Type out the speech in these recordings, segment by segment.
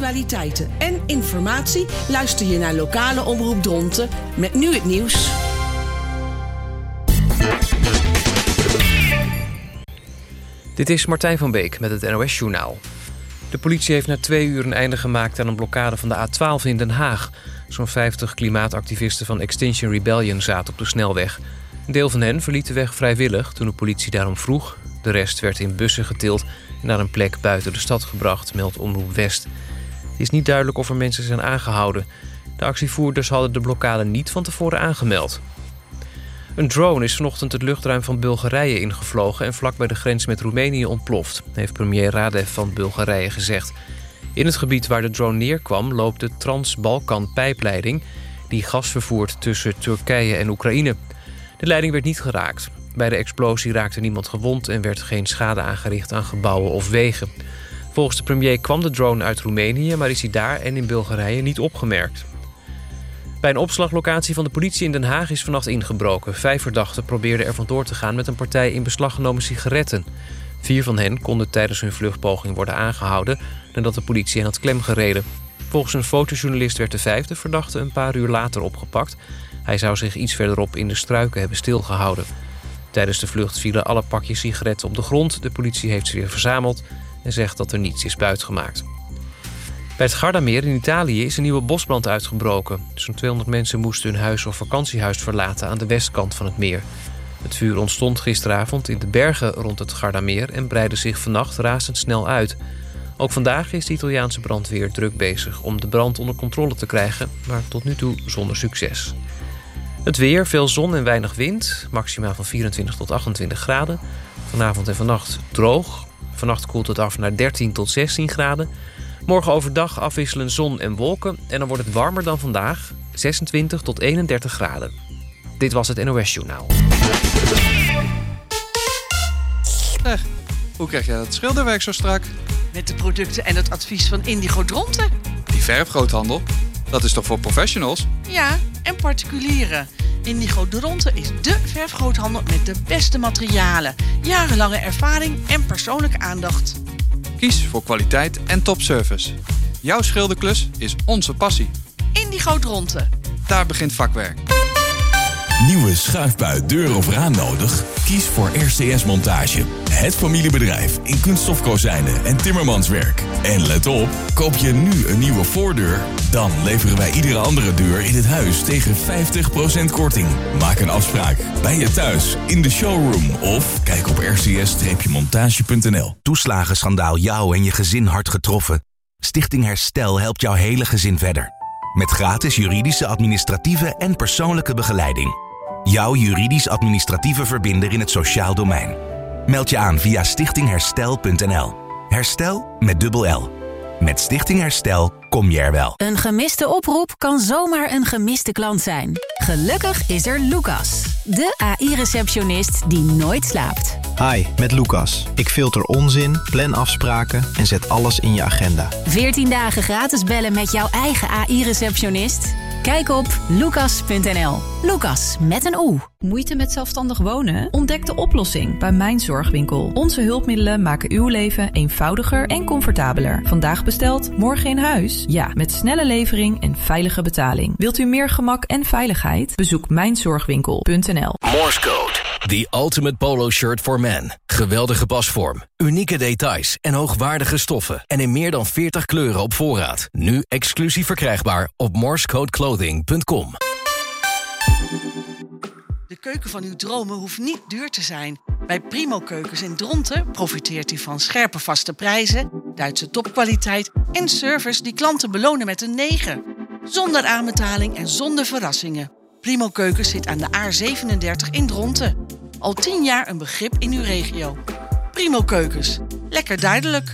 actualiteiten en informatie luister je naar lokale Omroep Dronten met nu het nieuws. Dit is Martijn van Beek met het NOS-journaal. De politie heeft na 2 uur een einde gemaakt aan een blokkade van de A12 in Den Haag. Zo'n 50 klimaatactivisten van Extinction Rebellion zaten op de snelweg. Een deel van hen verliet de weg vrijwillig toen de politie daarom vroeg. De rest werd in bussen getild en naar een plek buiten de stad gebracht, meldt Omroep West. Het is niet duidelijk of er mensen zijn aangehouden. De actievoerders hadden de blokkade niet van tevoren aangemeld. Een drone is vanochtend het luchtruim van Bulgarije ingevlogen en vlak bij de grens met Roemenië ontploft, heeft premier Radev van Bulgarije gezegd. In het gebied waar de drone neerkwam loopt de Trans-Balkan-pijpleiding die gas vervoert tussen Turkije en Oekraïne. De leiding werd niet geraakt. Bij de explosie raakte niemand gewond en werd geen schade aangericht aan gebouwen of wegen. Volgens de premier kwam de drone uit Roemenië, maar is hij daar en in Bulgarije niet opgemerkt. Bij een opslaglocatie van de politie in Den Haag is vannacht ingebroken. 5 verdachten probeerden er vandoor te gaan met een partij in beslag genomen sigaretten. 4 van hen konden tijdens hun vluchtpoging worden aangehouden nadat de politie hen had klemgereden. Volgens een fotojournalist werd de 5e verdachte een paar uur later opgepakt. Hij zou zich iets verderop in de struiken hebben stilgehouden. Tijdens de vlucht vielen alle pakjes sigaretten op de grond. De politie heeft ze weer verzameld en zegt dat er niets is buitgemaakt. Bij het Gardameer in Italië is een nieuwe bosbrand uitgebroken. Zo'n 200 mensen moesten hun huis of vakantiehuis verlaten aan de westkant van het meer. Het vuur ontstond gisteravond in de bergen rond het Gardameer en breidde zich vannacht razendsnel uit. Ook vandaag is de Italiaanse brandweer druk bezig om de brand onder controle te krijgen, maar tot nu toe zonder succes. Het weer, veel zon en weinig wind, maximaal van 24 tot 28 graden. Vanavond en vannacht droog. Vannacht koelt het af naar 13 tot 16 graden. Morgen overdag afwisselen zon en wolken en dan wordt het warmer dan vandaag, 26 tot 31 graden. Dit was het NOS-journaal. Hoe krijg jij dat schilderwerk zo strak? Met de producten en het advies van Indigo Dronten. Die verfgroothandel, dat is toch voor professionals? Ja, en particulieren. Indigo Dronten is dé verfgroothandel met de beste materialen, jarenlange ervaring en persoonlijke aandacht. Kies voor kwaliteit en topservice. Jouw schilderklus is onze passie. Indigo Dronten. Daar begint vakwerk. Nieuwe schuifbui, deur of raam nodig? Kies voor RCS Montage. Het familiebedrijf in kunststofkozijnen en timmermanswerk. En let op, koop je nu een nieuwe voordeur, dan leveren wij iedere andere deur in het huis tegen 50% korting. Maak een afspraak bij je thuis, in de showroom of kijk op rcs-montage.nl. Toeslagenschandaal jou en je gezin hard getroffen? Stichting Herstel helpt jouw hele gezin verder. Met gratis juridische, administratieve en persoonlijke begeleiding. Jouw juridisch-administratieve verbinder in het sociaal domein. Meld je aan via stichtingherstel.nl. Herstel met dubbel L. Met Stichting Herstel kom je er wel. Een gemiste oproep kan zomaar een gemiste klant zijn. Gelukkig is er Lucas, de AI-receptionist die nooit slaapt. Hi, met Lucas. Ik filter onzin, plan afspraken en zet alles in je agenda. 14 dagen gratis bellen met jouw eigen AI-receptionist? Kijk op lucas.nl. Lucas met een O. Moeite met zelfstandig wonen? Ontdek de oplossing bij Mijn Zorgwinkel. Onze hulpmiddelen maken uw leven eenvoudiger en comfortabeler. Vandaag besteld, morgen in huis? Ja, met snelle levering en veilige betaling. Wilt u meer gemak en veiligheid? Bezoek mijnzorgwinkel.nl. Morse Code, the ultimate polo shirt for men. Geweldige pasvorm, unieke details en hoogwaardige stoffen. En in meer dan 40 kleuren op voorraad. Nu exclusief verkrijgbaar op morsecodeclothing.com. De keuken van uw dromen hoeft niet duur te zijn. Bij Primo Keukens in Dronten profiteert u van scherpe vaste prijzen, Duitse topkwaliteit en service die klanten belonen met een 9. Zonder aanbetaling en zonder verrassingen. Primo Keukens zit aan de A37 in Dronten. Al 10 jaar een begrip in uw regio. Primo Keukens. Lekker duidelijk.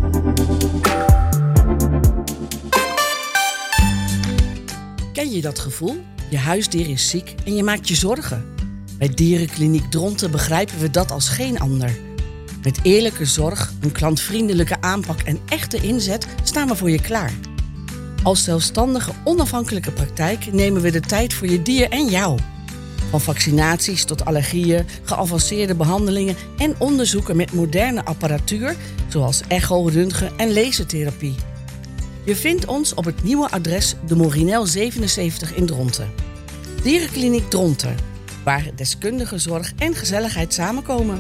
Ken je dat gevoel? Je huisdier is ziek en je maakt je zorgen. Bij Dierenkliniek Dronten begrijpen we dat als geen ander. Met eerlijke zorg, een klantvriendelijke aanpak en echte inzet staan we voor je klaar. Als zelfstandige, onafhankelijke praktijk nemen we de tijd voor je dier en jou. Van vaccinaties tot allergieën, geavanceerde behandelingen en onderzoeken met moderne apparatuur, zoals echo, röntgen en lasertherapie. Je vindt ons op het nieuwe adres de Morinel 77 in Dronten. Dierenkliniek Dronten, waar deskundige zorg en gezelligheid samenkomen.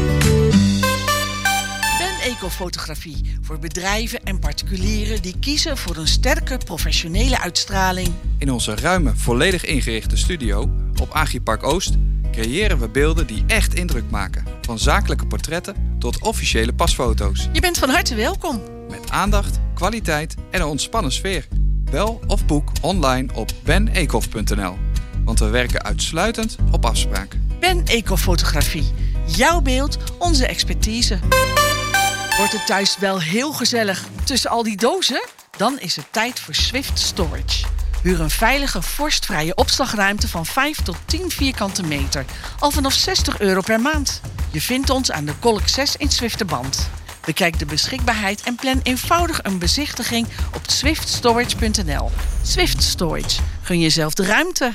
Ben Ecofotografie voor bedrijven en particulieren die kiezen voor een sterke professionele uitstraling. In onze ruime, volledig ingerichte studio op Agripark Oost creëren we beelden die echt indruk maken. Van zakelijke portretten tot officiële pasfoto's. Je bent van harte welkom. Met aandacht, kwaliteit en een ontspannen sfeer. Bel of boek online op benecof.nl. Want we werken uitsluitend op afspraak. Ben Ecofotografie. Jouw beeld, onze expertise. Wordt het thuis wel heel gezellig tussen al die dozen? Dan is het tijd voor Swift Storage. Huur een veilige, vorstvrije opslagruimte van 5 tot 10 vierkante meter. Al vanaf €60 per maand. Je vindt ons aan de Kolk 6 in Zwifterband. Bekijk de beschikbaarheid en plan eenvoudig een bezichtiging op swiftstorage.nl. Swift Storage. Gun jezelf de ruimte.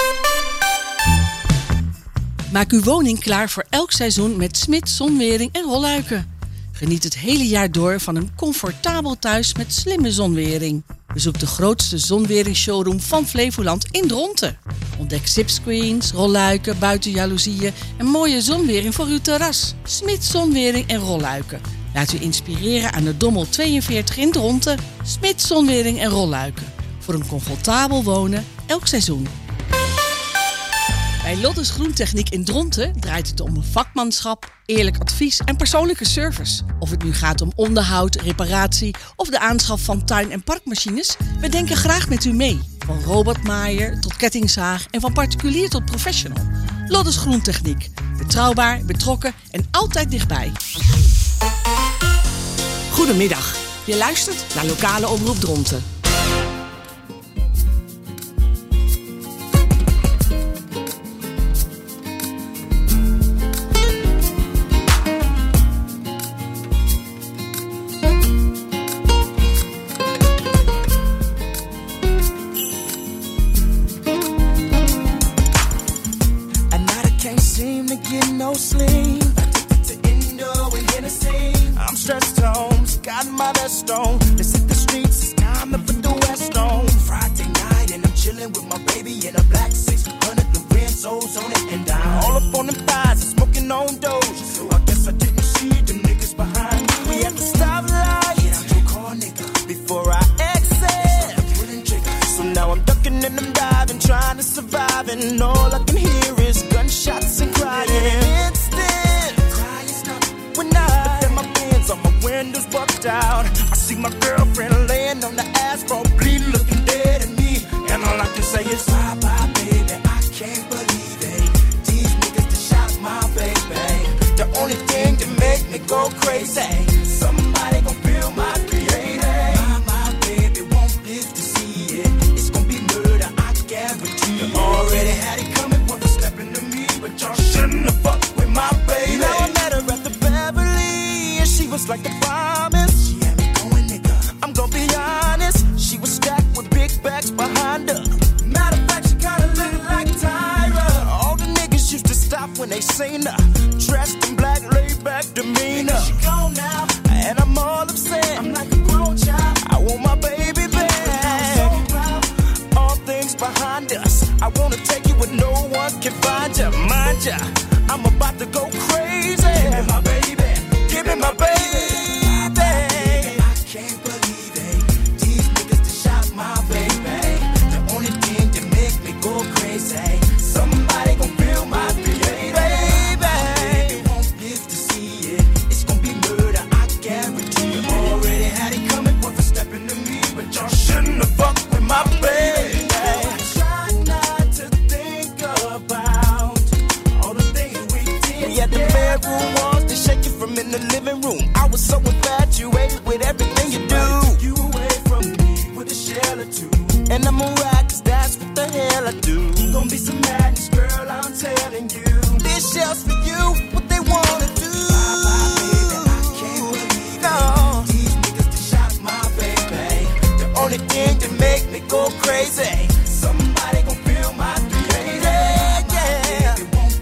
Maak uw woning klaar voor elk seizoen met Smit zonwering en rolluiken. Geniet het hele jaar door van een comfortabel thuis met slimme zonwering. Bezoek de grootste zonweringsshowroom van Flevoland in Dronten. Ontdek zipscreens, rolluiken, buitenjaloezieën en mooie zonwering voor uw terras. Smit zonwering en rolluiken. Laat u inspireren aan de Dommel 42 in Dronten. Smit zonwering en rolluiken. Voor een comfortabel wonen elk seizoen. Bij Loddes Groentechniek in Dronten draait het om vakmanschap, eerlijk advies en persoonlijke service. Of het nu gaat om onderhoud, reparatie of de aanschaf van tuin- en parkmachines, we denken graag met u mee. Van robotmaaier tot kettingzaag en van particulier tot professional. Loddes Groentechniek. Betrouwbaar, betrokken en altijd dichtbij. Goedemiddag. Je luistert naar Lokale Omroep Dronten.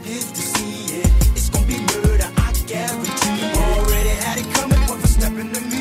Step in the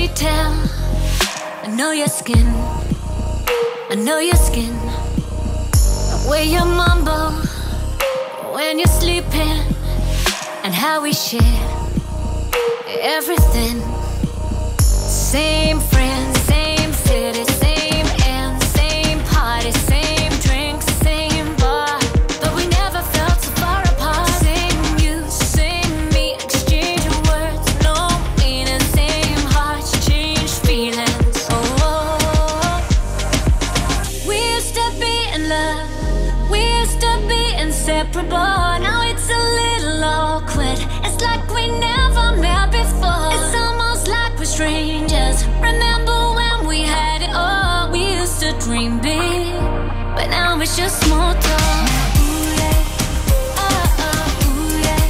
detail. I know your skin, I know your skin. The way you mumble when you're sleeping, and how we share everything. Same friends, same city, same end, same party, same drinks, same bar, but we never felt so far apart. Same you, same me, exchanging words, no meaning. Same hearts, changed feelings. Oh, we used to be in love, we used to be inseparable. Now it's a little awkward. It's like we never met before. It's almost like we're strangers. Remember when we had it all? We used to dream big, but now it's just small talk. Ooh, yeah. Ooh, yeah.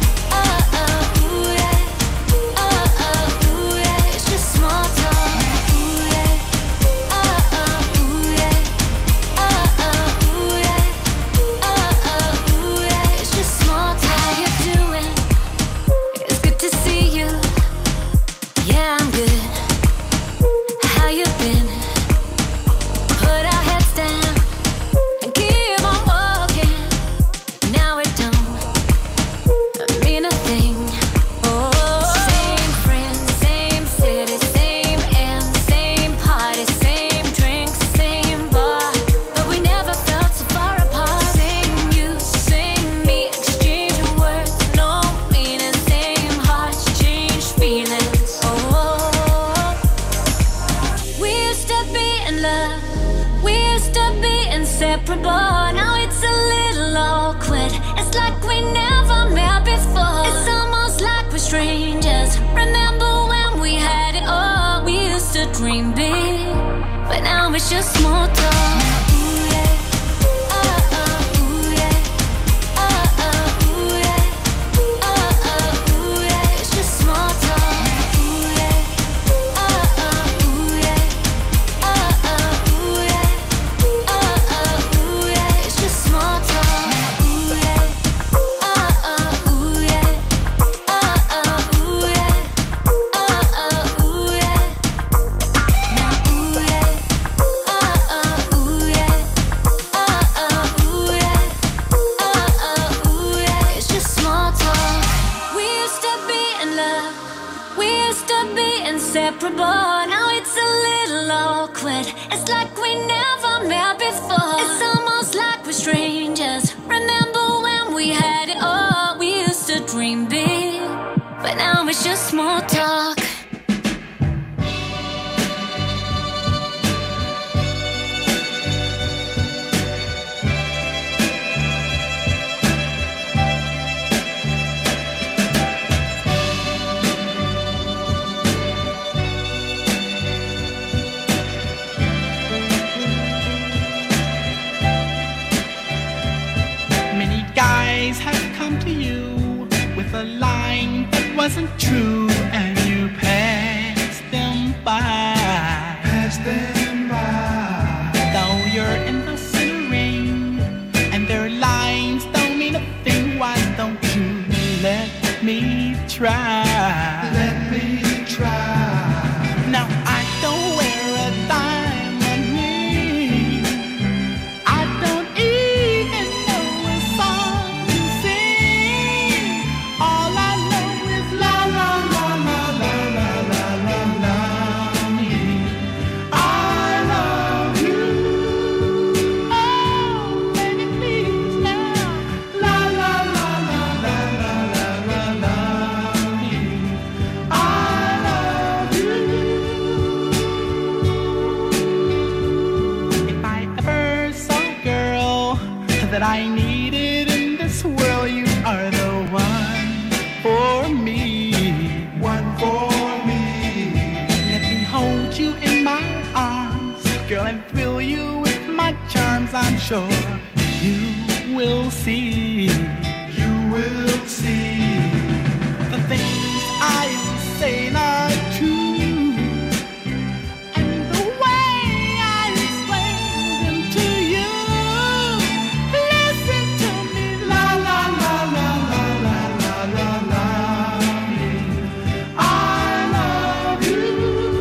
Ooh, yeah. Ooh, yeah. It's just small talk. Ooh, yeah. Ooh, yeah. Ooh, yeah. Ooh, yeah. It's just small talk. How you doing? It's good to see you. Yeah, I'm good. How you been? Put our heads down and keep on walking. Now it don't mean a thing. Oh, same friends, same city, same end, same party, same drinks, same bar, but we never felt so far apart. Same you, same me, exchanging words, no meaning. Same hearts, changed feelings. Oh, we used to be in love, we used to be inseparable. Now it's a little awkward. It's like we never met before. It's almost like we're strangers. Remember when we had it all? We used to dream big, but now it's just small talk. Ooh, yeah. Ooh, yeah. Ooh, yeah. Ooh, yeah. It's just small talk. Ooh, yeah. Ooh, yeah. Ooh, yeah. Ooh, yeah. It's just small talk. Ooh, yeah. Ooh, yeah. Ooh, yeah. Ooh, yeah. Now, ooh, yeah. Ooh, yeah. Ooh, yeah. Ooh, yeah. It's just small talk. We used to be in love, we used to be inseparable. Now it's a little awkward. It's like we never met before. It's almost like we're strangers. Remember when we had it all? We used to dream big, but now it's just small talk. Many guys have come to you with a line that wasn't true, and you passed them by. Passed them by. Though you're in the center ring, and their lines don't mean a thing, why don't you let me try? Let me try. Now I don't wear a diamond ring. I don't even know a song to sing. All I know is la la la la la la la la la me. I love you. Oh, baby, please now. La la la la la la la la la me. I love you. If I ever saw a girl that I needed in this world, you are the one for me. One for me. Let me hold you in my arms, girl, and thrill you with my charms. I'm sure you will see. You will see. The things I say are true, and the way I explain them to you. Listen to me, la la la la la la la la la. I love you.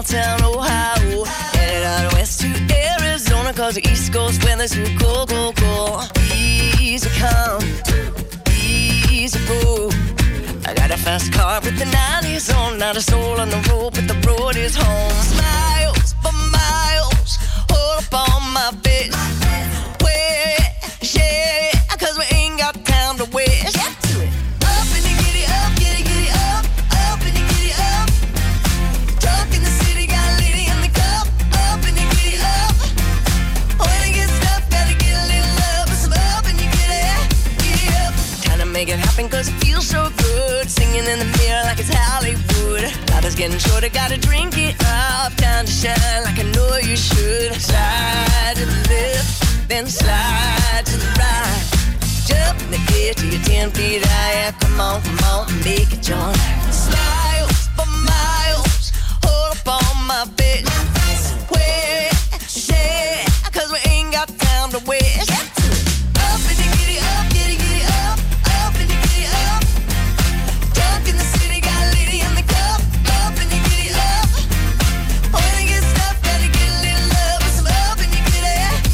small town Ohio. Headed out west to Arizona, cause the East Coast weather's too cool, cool, cool. Easy come, easy go. I got a fast car with the 90s on, not a soul on the road, but the road is home. Smiles for miles, hold up on my bitch. Where, yeah, cause we ain't got time to waste. Get to it. Up and you get it up, get it up. Up and you get it up. Talk in the city, got a lady in the cup. Up and you get it up. When you get stuff, gotta get a little love. But some up and you get up. Time to make it happen cause it feels so good. Singing in the mirror like it's Hollywood. Life is getting shorter, gotta drink it up. Time to shine like I know you should. Slide to the left, then slide to the right. Jump in the air till you're 10 feet high. Come on, make it join. Smiles for miles, hold up on my bitch. Where, yeah, cause we ain't got time to waste. Up and you get it up, get it up. Up and you get it up. Jump in the city, got a lady in the cup. Up and you get it up. When you get stuff, gotta get a little love. With some up and you get it up.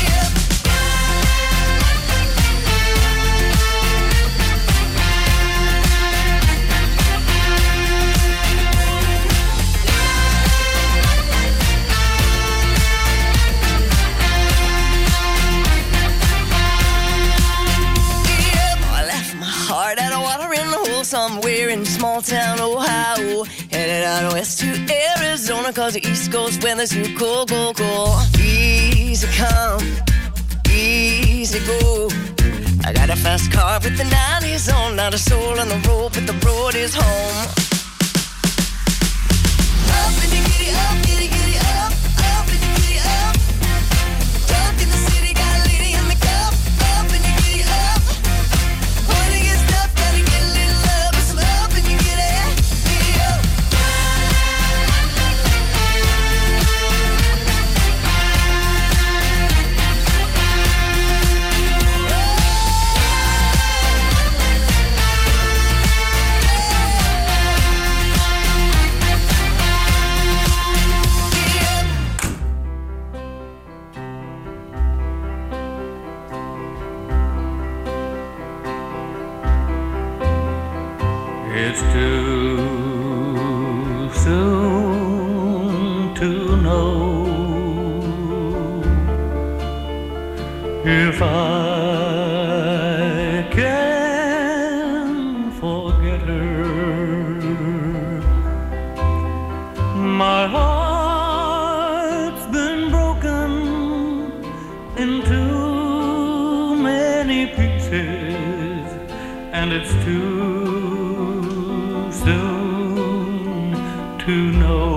Heart out of water in the hole somewhere in small town Ohio. Headed out west to Arizona, cause the East Coast weather's too cool, cool, cool. Easy come, easy go. I got a fast car with the 90s on, not a soul on the road, but the road is home. Up and you get it up, get it up. Up and you get it up. Jump in the city, got a lady in the cup. Up and you get it up. When you get stuff, gotta get a little love. With some up and you get it up. It's too soon to know if I can forget her. My heart's been broken into many pieces, and it's too soon to know.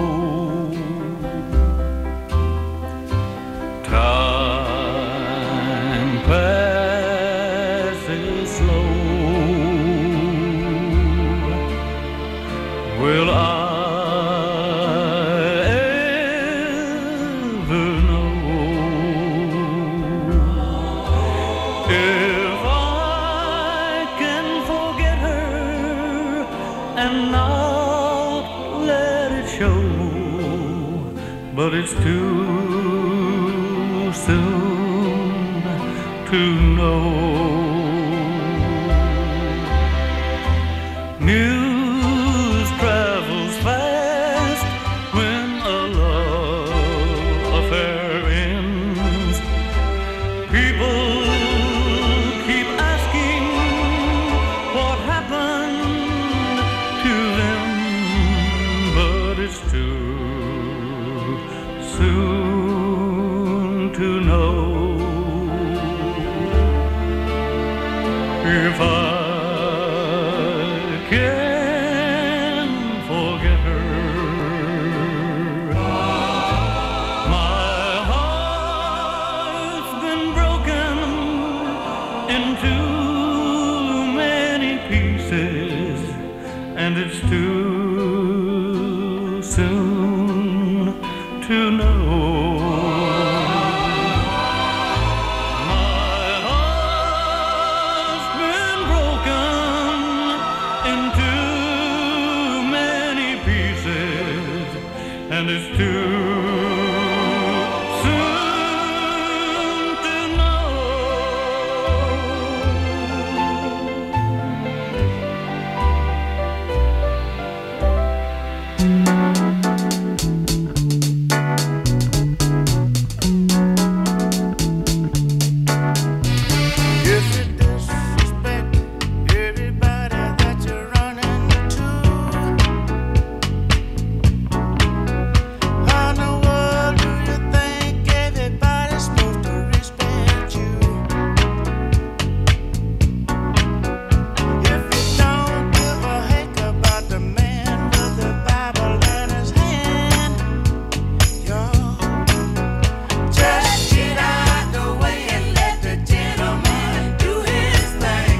Time passes slow. Will I ever know if I can forget her and not let it show? But it's too soon to know. News travels fast when a love affair ends. People keep asking what happened to them, but it's too soon to know if I can forget her. My heart's been broken into many pieces, and it's too soon to know. My heart's been broken into many pieces, and it's too soon to know. If you disrespect everybody that you're running into, how in the world do you think everybody's supposed to respect you? If you don't give a heck about the man with the Bible in his hand, you're just get out the way and let the gentleman do his thing.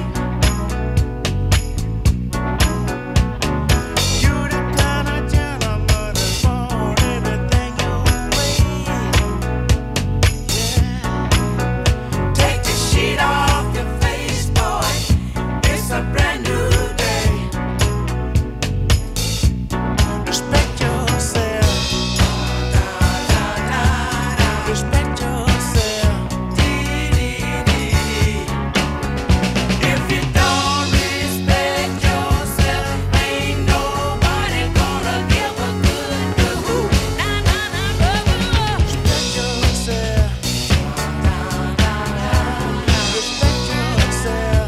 You the kind of gentleman that want everything your way. Yeah. Take the sheet off your face, boy. It's a brand new day. Respect yourself. Respect yourself. If you don't respect yourself, ain't nobody gonna give a good do. Respect yourself. Respect yourself.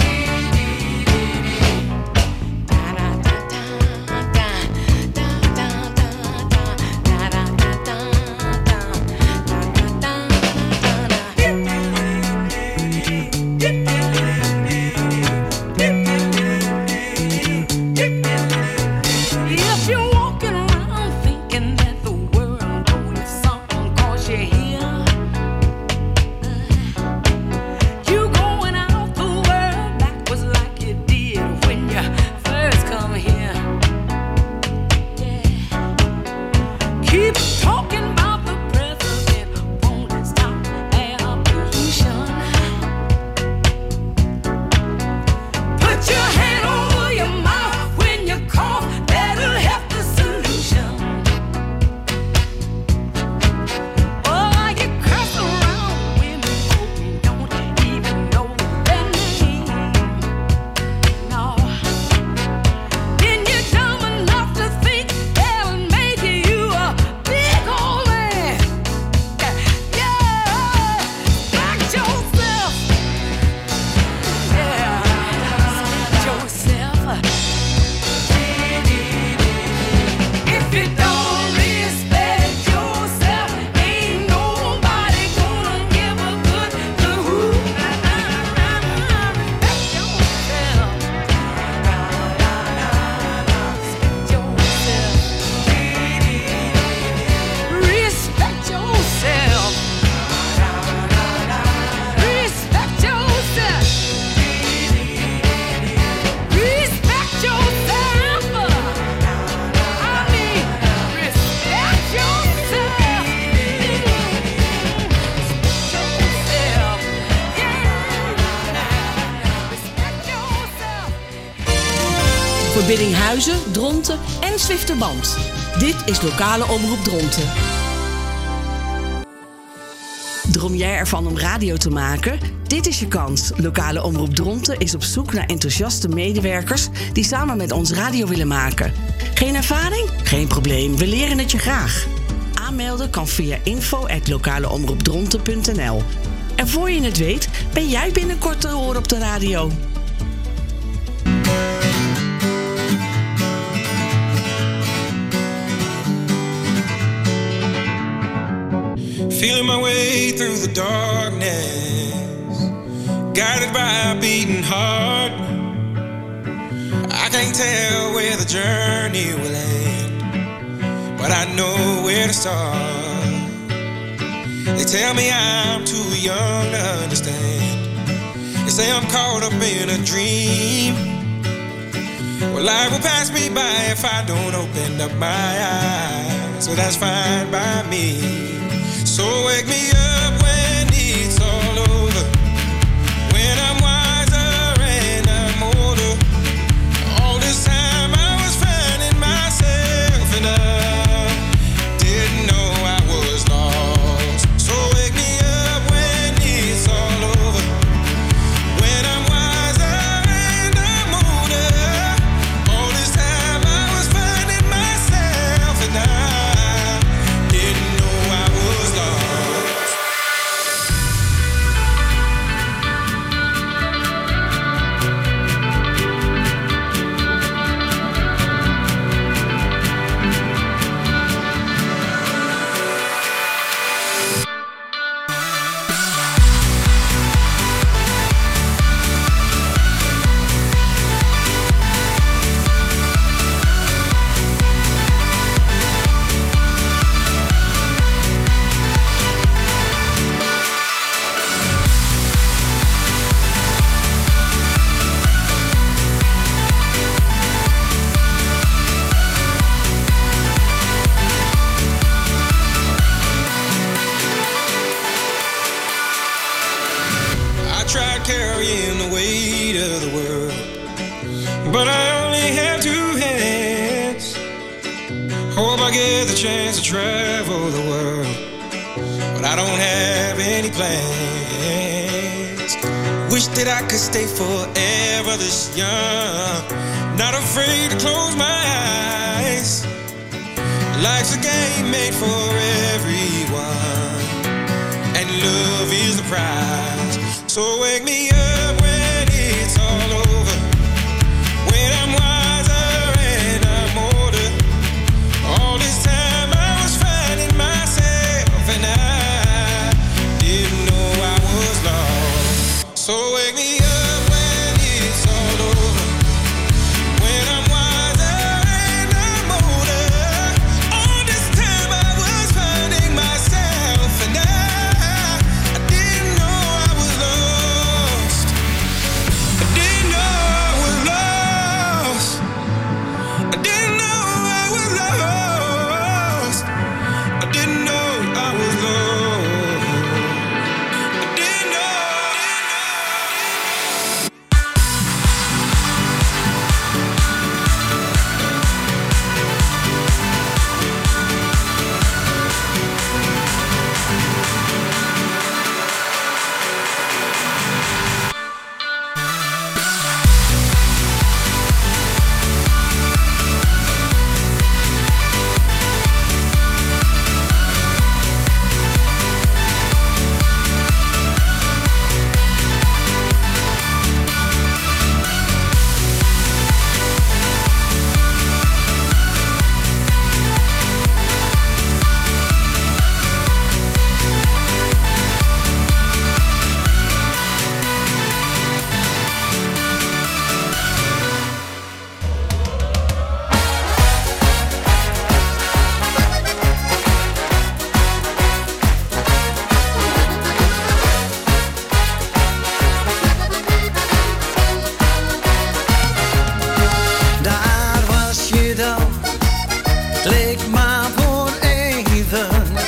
If you're walking around thinking that the world owes you something 'cause you're here, you going out the world backwards like you did when you first come here. Keep talking about the president, won't stop air pollution. Put your hand over your mouth when you cough, that'll help the solution. Oh, you curse around women who don't even know their name. No. Then you're dumb enough to think they'll make you a big old man. Yeah, back yourself. Yeah, back yourself. If you don't respect yourself, ain't nobody gonna give a good clue. Respect yourself. Respect yourself. Respect yourself. Respect yourself. I mean, respect yourself. Respect yourself. Voor Biddinghuizen, Dronten en Zwifterband. Dit is lokale omroep Dronten. Droom jij ervan om radio te maken? Dit is je kans. Lokale omroep Dronten is op zoek naar enthousiaste medewerkers die samen met ons radio willen maken. Geen ervaring? Geen probleem, we leren het je graag. Aanmelden kan via info@lokaleomroepdronten.nl. En voor je het weet, ben jij binnenkort te horen op de radio. Feeling my way through the darkness, guided by a beating heart. I can't tell where the journey will end, but I know where to start. They tell me I'm too young to understand. They say I'm caught up in a dream. Well, life will pass me by if I don't open up my eyes. So that's fine by me. So wake me up when it's all over, when I'm wiser and I'm older. All this time I was finding myself, and Hope I get the chance to travel the world, but I don't have any plans. Wish that I could stay forever this young, not afraid to close my eyes. Life's a game made for everyone, and love is the prize. So wake me up when it's all over, when I'm wiser and I'm older. All this time I was finding myself, and I didn't know I was lost. So wake me up when it's all over, when I'm wiser and I'm older. All this time I was finding myself, and I didn't know I was lost. I didn't know I was lost. I didn't know I was lost. I didn't know I was lost. I didn't know. Daar was je dan, het leek maar voor even.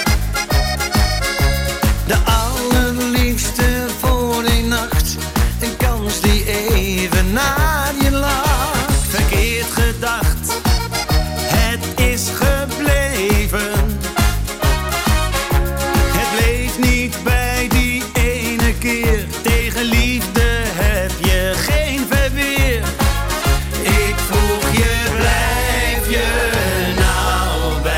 De allerliefste voor een nacht, een kans die even naar je lag. Verkeerd gedacht, het is gebleven. Het bleef niet bij die ene keer, tegen liefde heb je geen verweer. Ik vroeg je, blijf je nou bij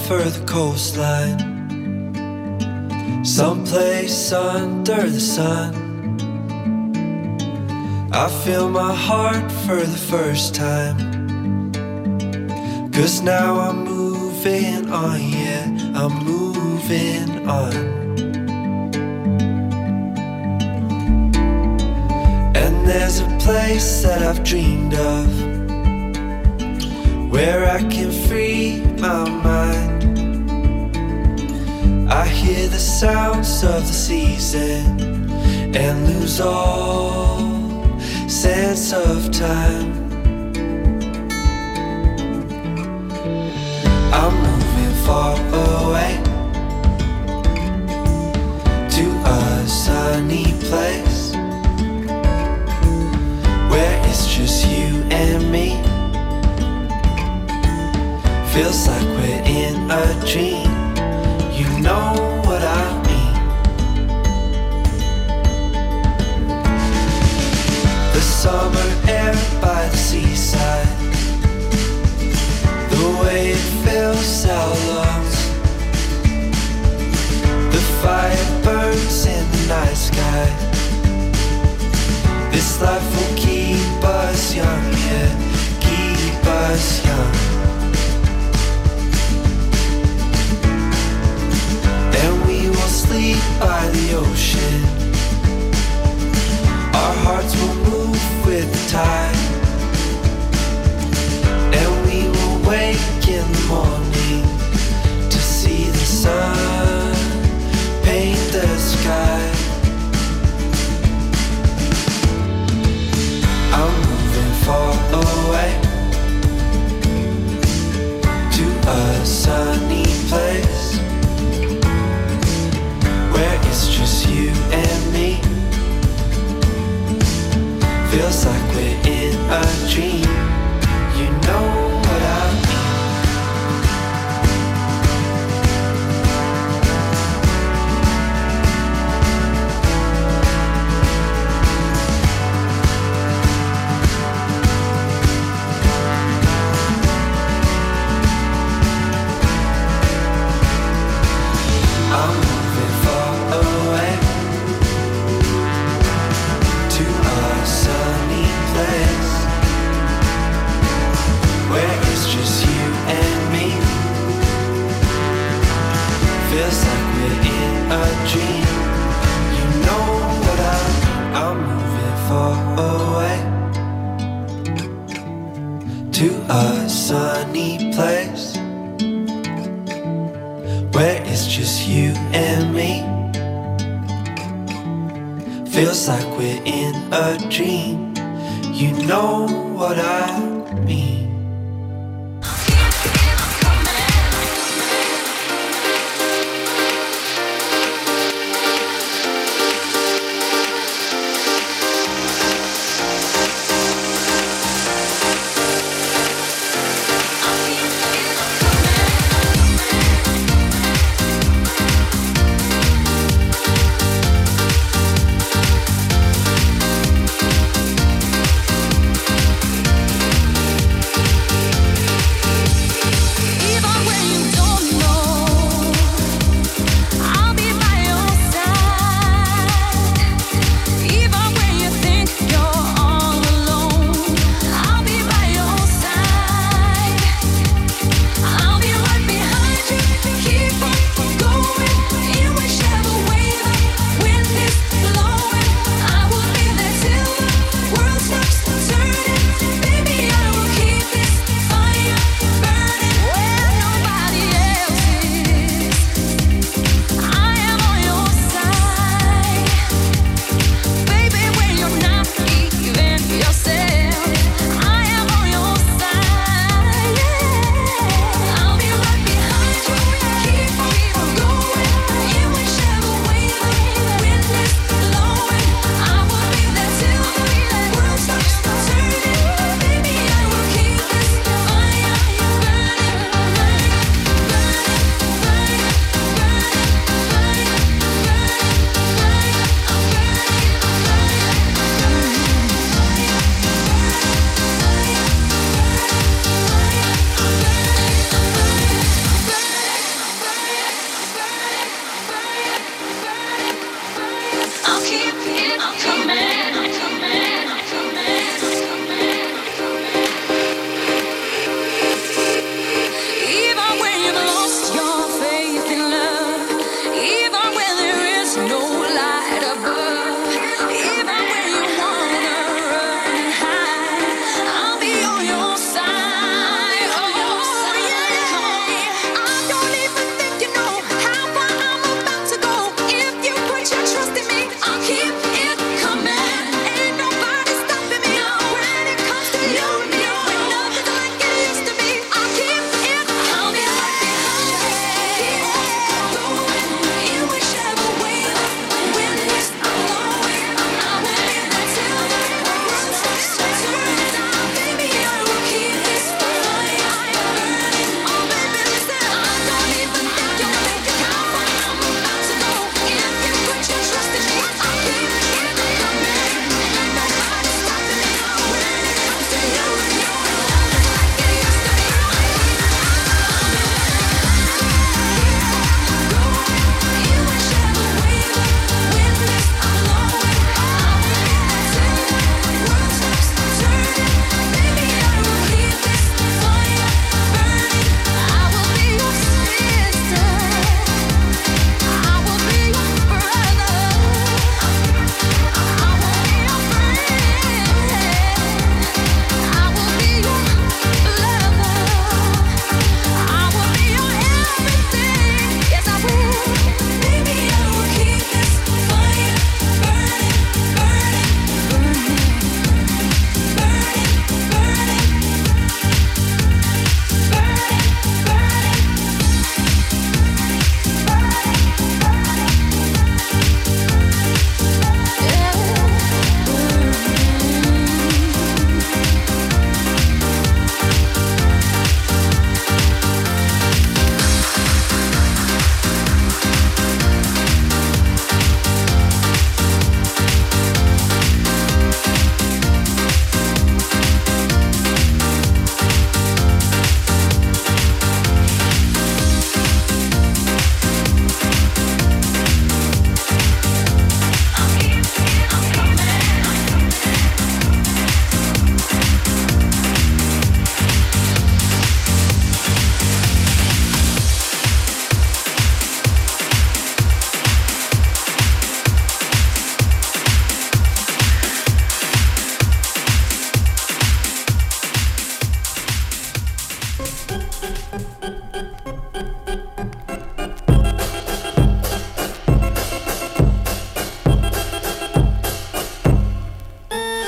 for the coastline, someplace under the sun. I feel my heart for the first time, 'cause now I'm moving on, yeah, I'm moving on. And there's a place that I've dreamed of, where I can free my mind. I hear the sounds of the season and lose all sense of time. I'm moving far away to a sunny place where it's just you and me. Feels like we're in a dream. You know what I mean. The summer air by the seaside, the way it fills our lungs, the fire burns in the night sky. This life will keep us young, yeah, keep us young. Sleep by the ocean, our hearts will move with the tide, and we will wake in the morning to see the sun paint the sky. I'm moving far away to a sunny place where it's just you and me. Feels like we're in a dream. You know what I mean. I'm moving far away to a sunny place where it's just you and me. Feels like we're in a dream. You know what I mean. I'm moving far away to a sunny place where it's just you and me. Feels like we're in a dream. You know what I mean.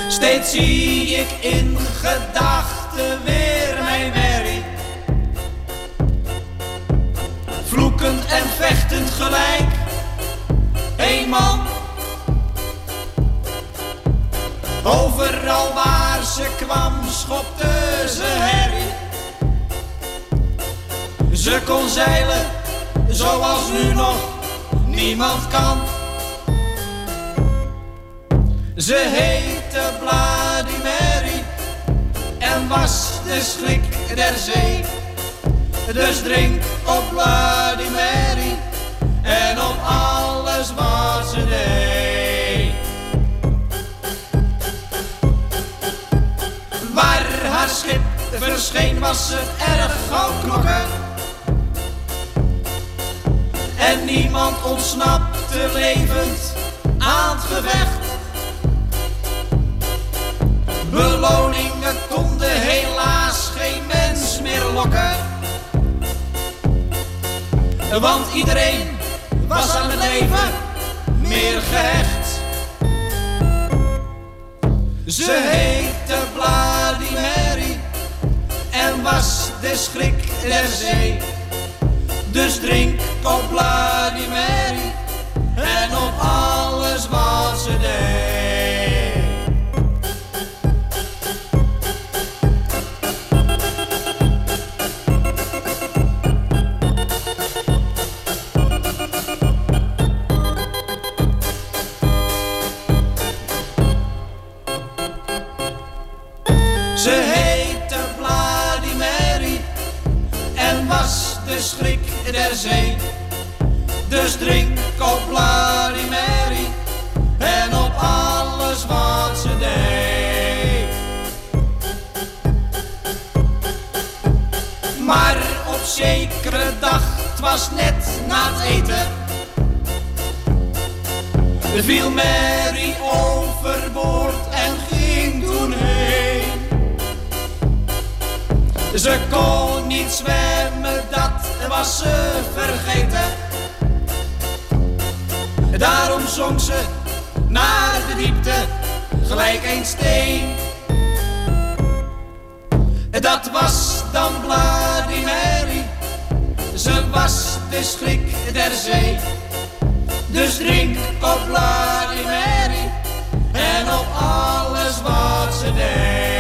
Steeds zie ik in gedachten weer mijn Mary. Vloekend en vechtend gelijk, één man. Overal waar ze kwam schopte ze herrie. Ze kon zeilen zoals nu nog niemand kan. Ze heette Bloody Mary en was de schrik der zee. Dus drink op Bloody Mary en op alles wat ze deed. Waar haar schip verscheen was ze erg gauw knokken. En niemand ontsnapte levend aan het gevecht. Beloningen konden helaas geen mens meer lokken. Want iedereen was aan het leven meer gehecht. Ze heette Bloody Mary en was de schrik der zee. Dus drink op Bloody Mary en op alles wat ze deed. Ze heette Bloody Mary en was de schrik der zee. Dus drink op Bloody Mary en op alles wat ze deed. Maar op zekere dag, het was net na het eten, viel Mary overboord en ging toen heen. Ze kon niet zwemmen, dat was ze vergeten. Daarom zonk ze naar de diepte, gelijk een steen. Dat was dan Bloody Mary, ze was de schrik der zee. Dus drink op Bloody Mary en op alles wat ze deed.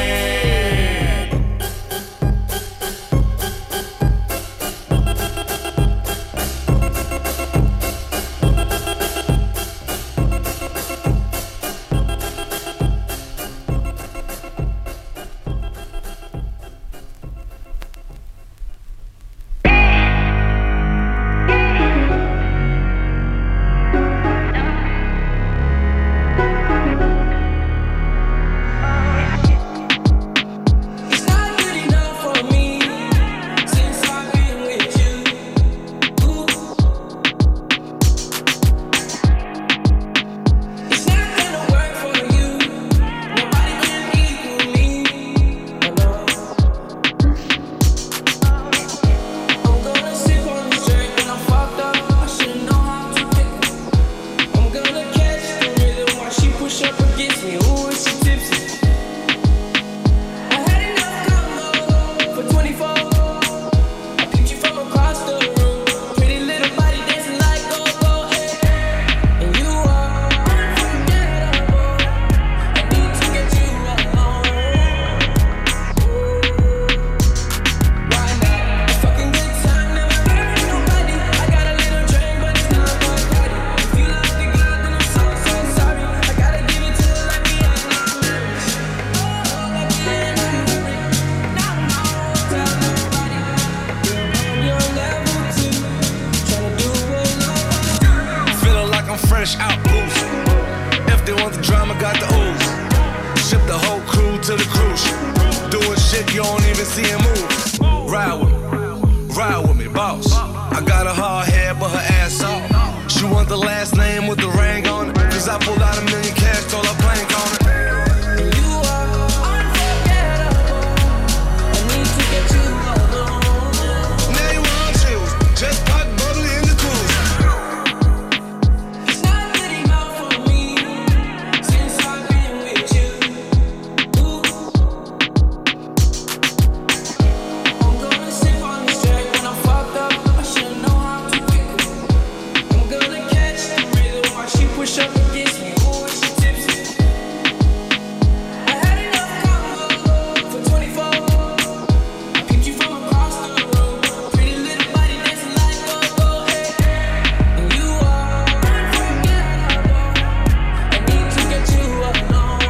fresh out boozing. If they want the drama, got the ooze. Ship the whole crew to the cruise. Doing shit you don't even see him move. Ride with me, boss. I got a hard head, but her ass off. She want the last name with the ring on it. Cause I pulled out $1 million cash, told her blank on it. push up against me, ooh, is she tipsy? I had enough combo for 24. I picked you from across the road. Pretty little body dancing like go-go, hey. And you are unforgettable. I need to get you alone.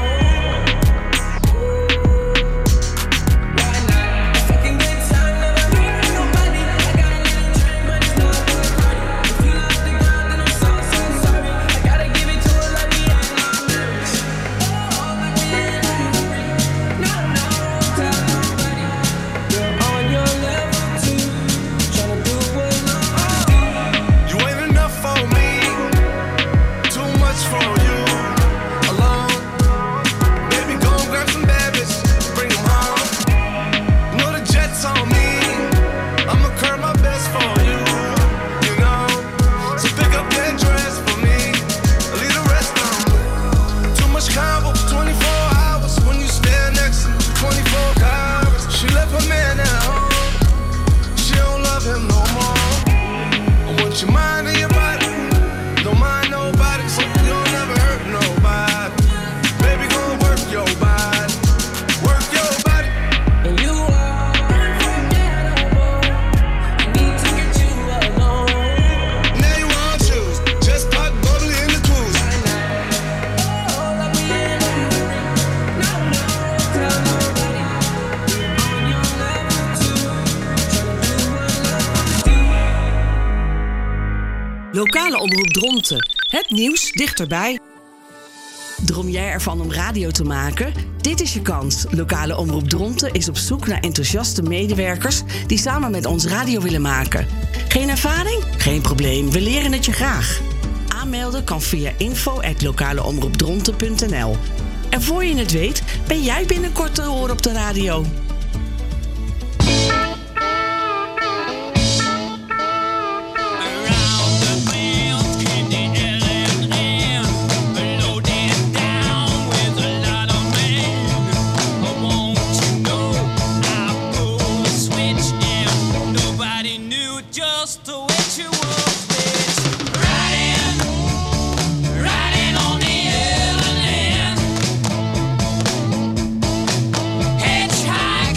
Why not? A fucking good time, never hurt nobody. I got a little trip, but it's not for a party. If you love the girl, then I'm so sorry. I gotta give it to her like we ain't no marriage. Oh, like we ain't no marriage. No, tell nobody. You're on your level too, tryna do what You ain't enough for me, too much for you. Alone, baby, go and grab some babies, bring them home. You know the jet's on me, I'ma curb my best for you. You know, so pick up that dress for me, leave the rest on me. Too much combo, 24 hours when you stand next to me, 24 hours. She left her man at home, she don't love him no more. I want your mind and your body. Don't mind nobody, so you'll never hurt nobody. Baby, go work your body. Work your body. and you are unforgettable. I need to get you alone. Now you want choose. Just pop bubbly in the cruise. Oh, like we ain't no marriage. No, tell nobody. You're on your level too, tryna do what love do. Lokale omroep Dronten. Het nieuws dichterbij. Droom jij ervan om radio te maken? Dit is je kans. Lokale omroep Dronten is op zoek naar enthousiaste medewerkers die samen met ons radio willen maken. Geen ervaring? Geen probleem. We leren het je graag. Aanmelden kan via info@lokaleomroepdronten.nl. En voor je het weet, ben jij binnenkort te horen op de radio. Just the way you was, bitch. Riding on the island. Hitchhike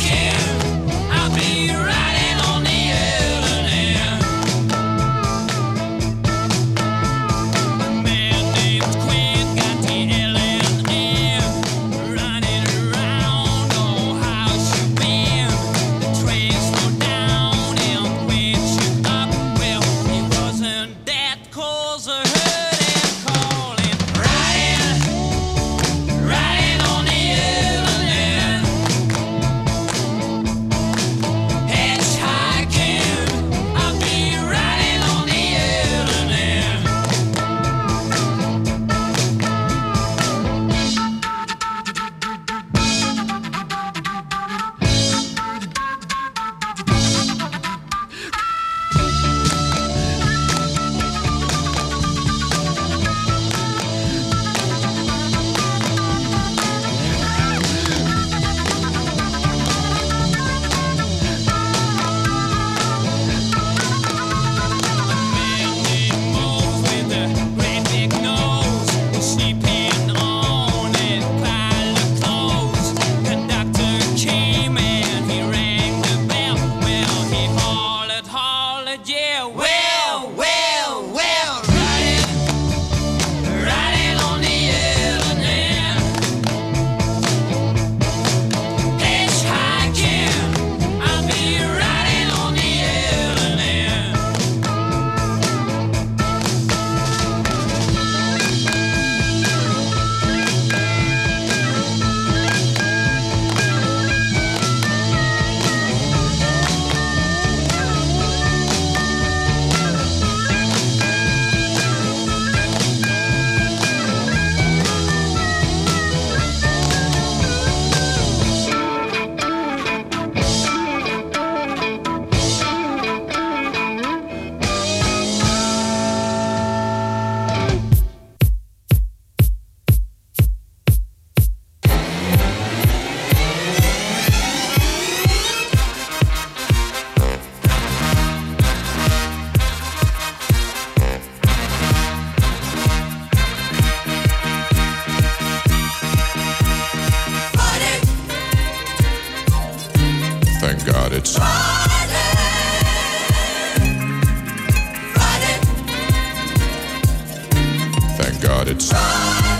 Thank God it's